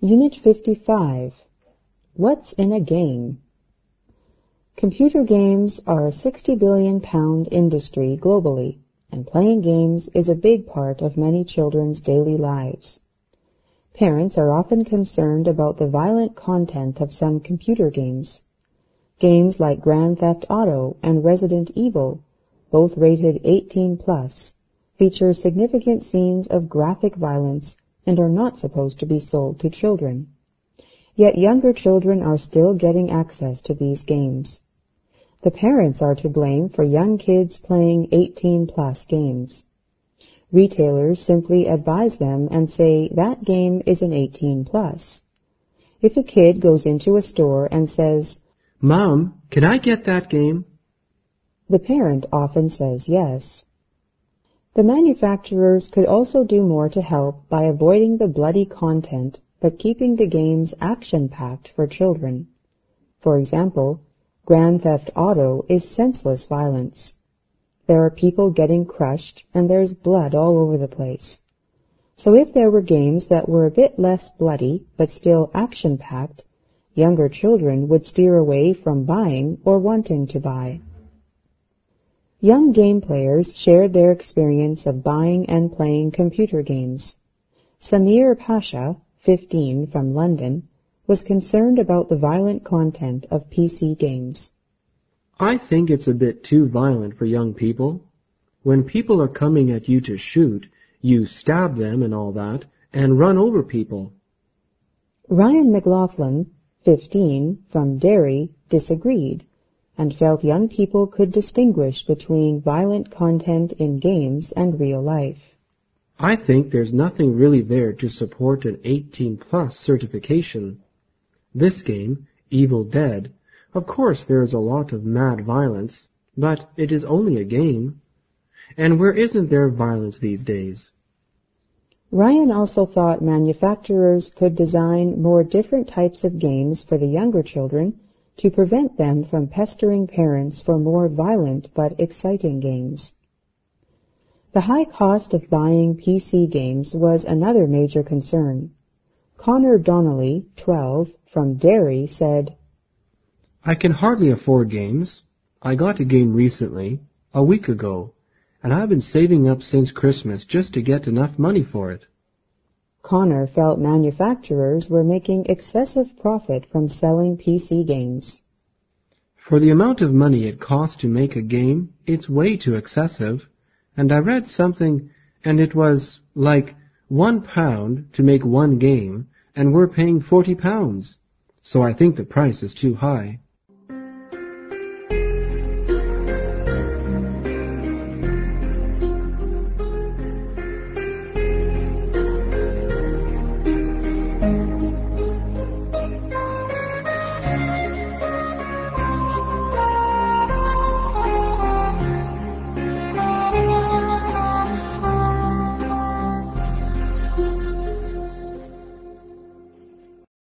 Unit 55. What's in a game? Computer games are a £60 billion industry globally, and playing games is a big part of many children's daily lives. Parents are often concerned about the violent content of some computer games. Games like Grand Theft Auto and Resident Evil, both rated 18+, feature significant scenes of graphic violence and are not supposed to be sold to children. Yet younger children are still getting access to these games. The parents are to blame for young kids playing 18+ games. Retailers simply advise them and say that game is an 18+. If a kid goes into a store and says, "Mom, can I get that game?" the parent often says yes. The manufacturers could also do more to help by avoiding the bloody content but keeping the games action-packed for children. For example, Grand Theft Auto is senseless violence. There are people getting crushed and there's blood all over the place. So if there were games that were a bit less bloody but still action-packed, younger children would steer away from buying or wanting to buy. Young game players shared their experience of buying and playing computer games. Samir Pasha, 15, from London, was concerned about the violent content of PC games. I think it's a bit too violent for young people. When people are coming at you to shoot, you stab them and all that, and run over people. Ryan McLaughlin, 15, from Derry, disagreed, and felt young people could distinguish between violent content in games and real life. I think there's nothing really there to support an 18+ certification. This game, Evil Dead, of course there is a lot of mad violence, but it is only a game. And where isn't there violence these days? Ryan also thought manufacturers could design more different types of games for the younger children to prevent them from pestering parents for more violent but exciting games. The high cost of buying PC games was another major concern. Connor Donnelly, 12, from Derry, said, "I can hardly afford games. I got a game recently, a week ago, and I've been saving up since Christmas just to get enough money for it." Connor felt manufacturers were making excessive profit from selling PC games. For the amount of money it costs to make a game, it's way too excessive. And I read something, and it was like £1 to make one game, and we're paying £40. So I think the price is too high.